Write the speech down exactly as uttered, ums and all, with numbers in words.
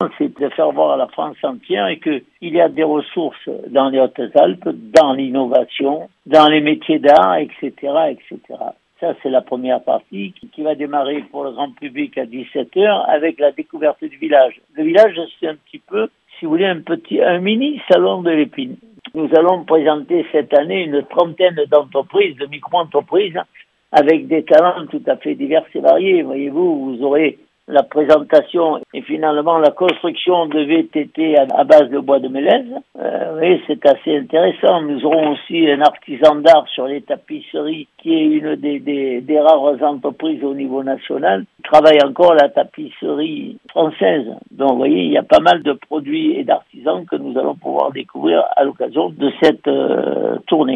c'est de faire voir à la France entière et qu'il y a des ressources dans les Hautes-Alpes, dans l'innovation, dans les métiers d'art, et cetera, et cetera. Ça, c'est la première partie qui va démarrer pour le grand public à dix-sept heures avec la découverte du village. Le village, c'est un petit peu, si vous voulez, un petit, un mini salon de l'épine. Nous allons présenter cette année une trentaine d'entreprises, de micro-entreprises, avec des talents tout à fait divers et variés. Voyez-vous, vous aurez la présentation et finalement la construction de V T T à base de bois de mélèze. Euh, oui, c'est assez intéressant. Nous aurons aussi un artisan d'art sur les tapisseries qui est une des, des, des rares entreprises au niveau national qui travaille encore la tapisserie française. Donc, vous voyez, il y a pas mal de produits et d'artisans que nous allons pouvoir découvrir à l'occasion de cette euh, tournée.